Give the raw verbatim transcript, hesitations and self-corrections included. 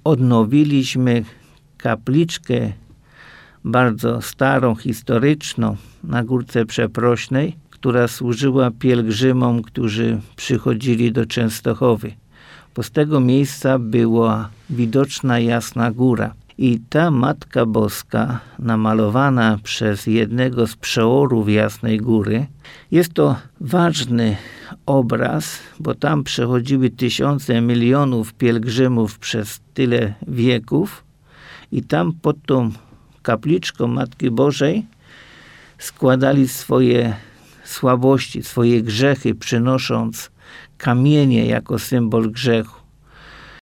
odnowiliśmy kapliczkę bardzo starą, historyczną na Górce Przeprośnej, która służyła pielgrzymom, którzy przychodzili do Częstochowy. Bo z tego miejsca była widoczna Jasna Góra. I ta Matka Boska, namalowana przez jednego z przeorów Jasnej Góry, jest to ważny obraz, bo tam przechodziły tysiące, milionów pielgrzymów przez tyle wieków i tam pod tą kapliczką Matki Bożej składali swoje słabości, swoje grzechy, przynosząc kamienie jako symbol grzechu.